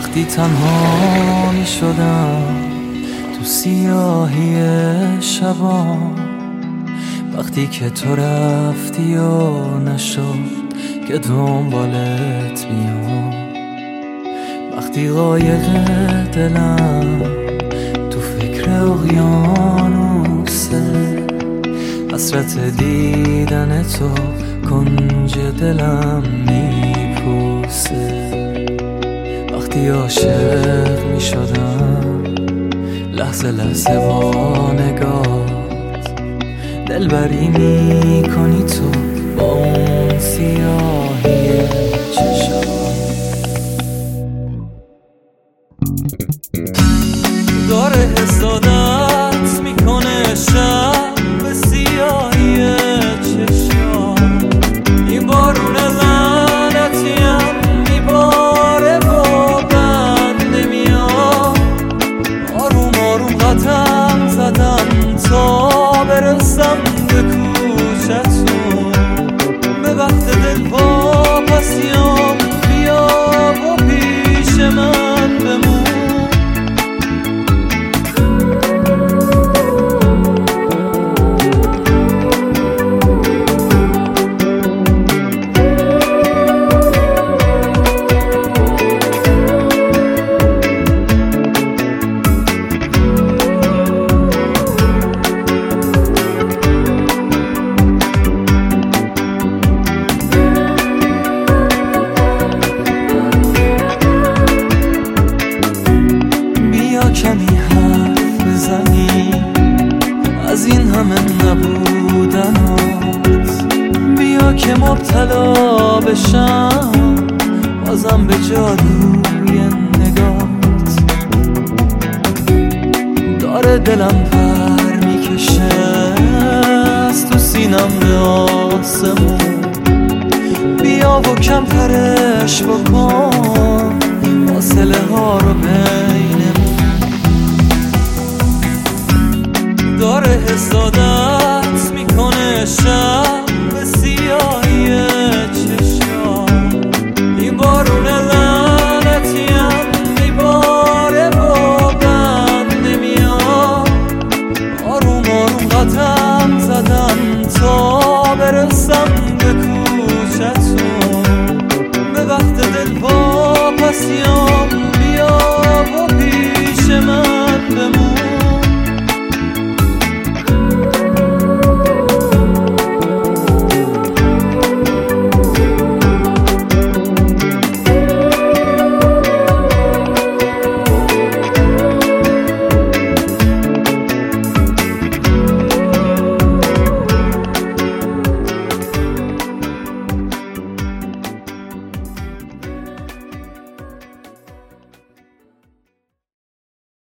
وقتی تنها می شدم تو سیاهی شبا، وقتی که تو رفتی و نشد که دنبالت بیام، وقتی قایق دلم تو فکر اقیانوسه، حسرت دیدن تو کنج دلم میپوسه. وقتی عاشق میشدم لحظه لحظه با نگات، دلبری میکنی تو با اون سیاهی چشم. داره حسادت میکنه شب به سیاهی چشم، این بارون لعنتیم میباره و بند نمیاد. آروم آروم قدم زدم تا برسم به کوچتون، به وقت دل واپسیام بیا و پیش من بمون. کمی حرف بزنی از این همه نبودنات، بیا که مبتلا بشم بازم به جادوی نگات. داره دلم پر میکشه از تو سینم به آسمون، بیا و کم ترش بکن فاصله ها رو بینمون. داره حسادت